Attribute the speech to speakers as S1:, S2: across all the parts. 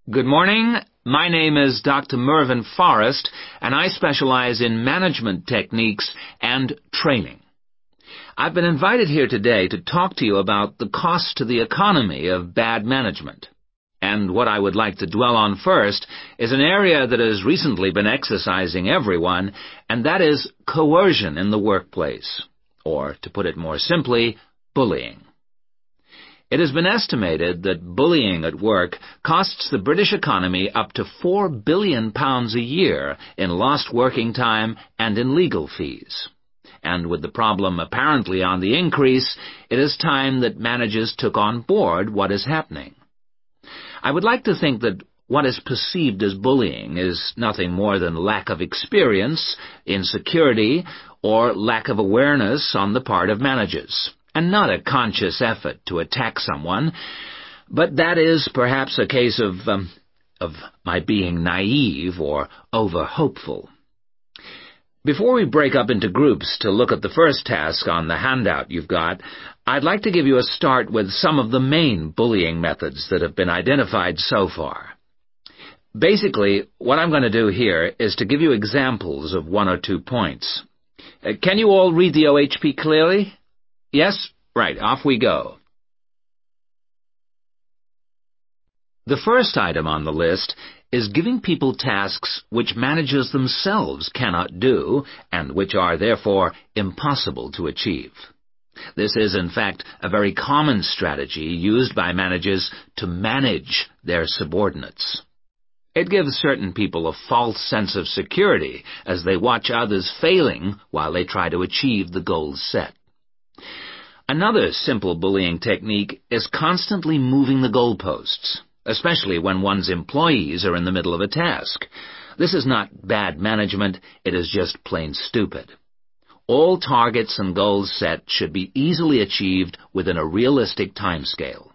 S1: Good morning. My name is Dr. Mervyn Forrest, and I specialize in management techniques and training. I've been invited here today to talk to you about the cost to the economy of bad management. And what I would like to dwell on first is an area that has recently been exercising everyone, and that is coercion in the workplace, or, to put it more simply, bullying. It has been estimated that bullying at work costs the British economy up to £4 billion a year in lost working time and in legal fees. And with the problem apparently on the increase, it is time that managers took on board what is happening. I would like to think that what is perceived as bullying is nothing more than lack of experience, insecurity, or lack of awareness on the part of managers, and not a conscious effort to attack someone, but that is perhaps a case of my being naive or over-hopeful. Before we break up into groups to look at the first task on the handout you've got, I'd like to give you a start with some of the main bullying methods that have been identified so far. Basically, what I'm going to do here is to give you examples of 1 or 2 points. Can you all read the OHP clearly? Yes? Right, off we go. The first item on the list is giving people tasks which managers themselves cannot do and which are therefore impossible to achieve. This is, in fact, a very common strategy used by managers to manage their subordinates. It gives certain people a false sense of security as they watch others failing while they try to achieve the goals set. Another simple bullying technique is constantly moving the goalposts, especially when one's employees are in the middle of a task. This is not bad management, it is just plain stupid. All targets and goals set should be easily achieved within a realistic timescale.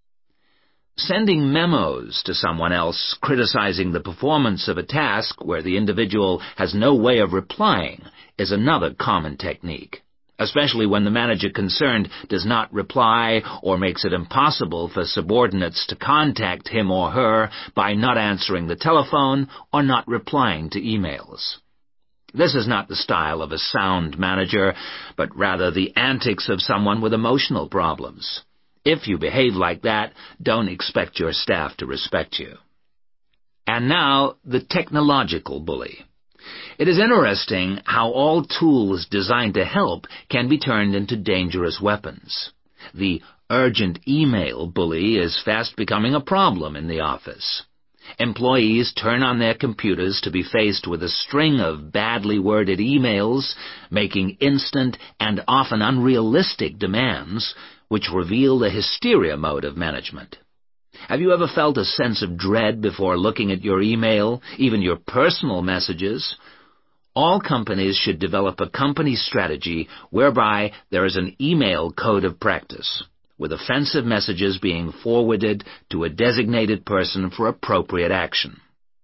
S1: Sending memos to someone else criticizing the performance of a task where the individual has no way of replying is another common technique, especially when the manager concerned does not reply or makes it impossible for subordinates to contact him or her by not answering the telephone or not replying to emails. This is not the style of a sound manager, but rather the antics of someone with emotional problems. If you behave like that, don't expect your staff to respect you. And now, the technological bully. It is interesting how all tools designed to help can be turned into dangerous weapons. The urgent email bully is fast becoming a problem in the office. Employees turn on their computers to be faced with a string of badly worded emails, making instant and often unrealistic demands, which reveal the hysteria mode of management. Have you ever felt a sense of dread before looking at your email, even your personal messages? All companies should develop a company strategy whereby there is an email code of practice, with offensive messages being forwarded to a designated person for appropriate action.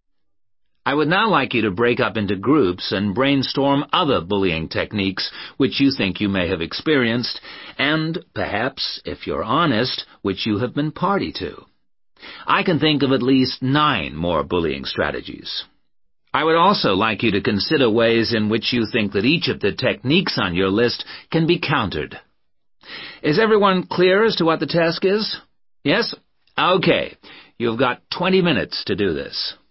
S1: I would now like you to break up into groups and brainstorm other bullying techniques which you think you may have experienced, and perhaps, if you're honest, which you have been party to. I can think of at least 9 more bullying strategies. I would also like you to consider ways in which you think that each of the techniques on your list can be countered. Is everyone clear as to what the task is? Yes? Okay. You've got 20 minutes to do this.